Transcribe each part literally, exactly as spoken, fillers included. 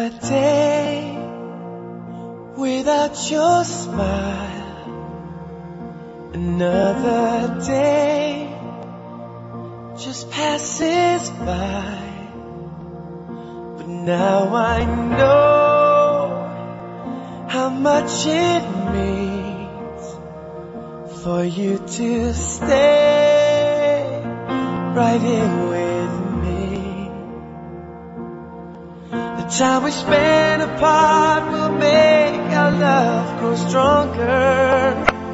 day without your smile, another day just passes by. But now I know how much it means for you to stay right here with me. The time we spend apart will make our love grow stronger,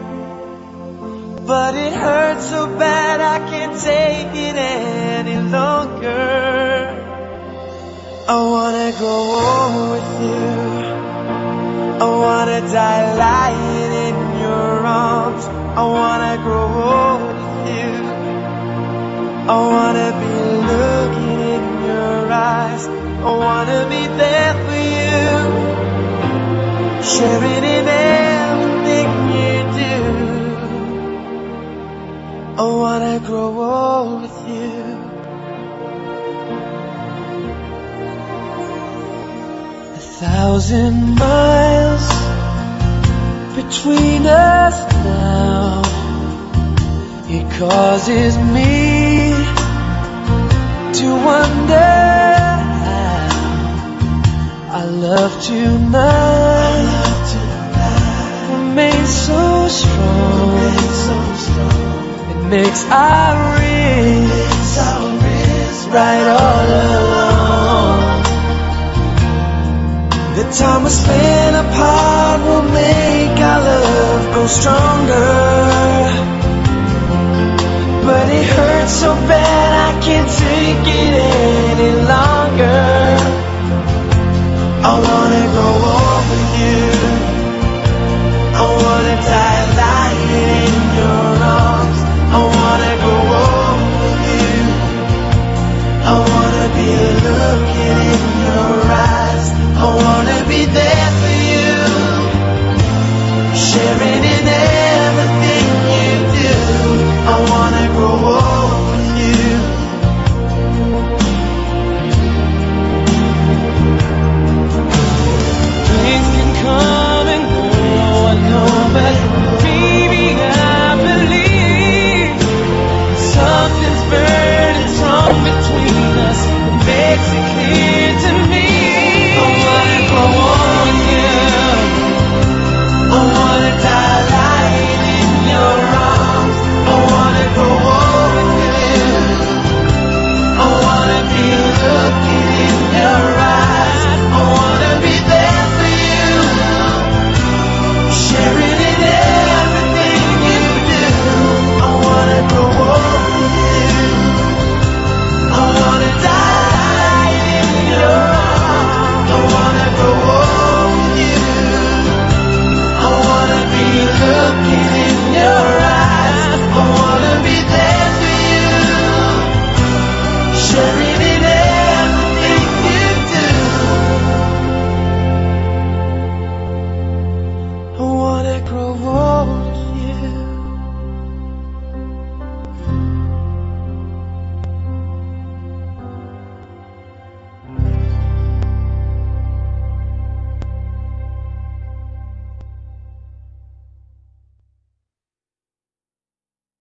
but it hurts so bad I can't take it any longer. I wanna grow old with you, I wanna die lying in your arms. I wanna grow old with you, I wanna be looking in your eyes. I wanna be there for you, sharing in everything you do. I wanna grow old with you. A thousand miles between us now, it causes me to wonder how our love tonight remains so strong. It makes our wrists right all along. The time we spend apart will make our love grow stronger, but it hurts so bad I can't take it any longer.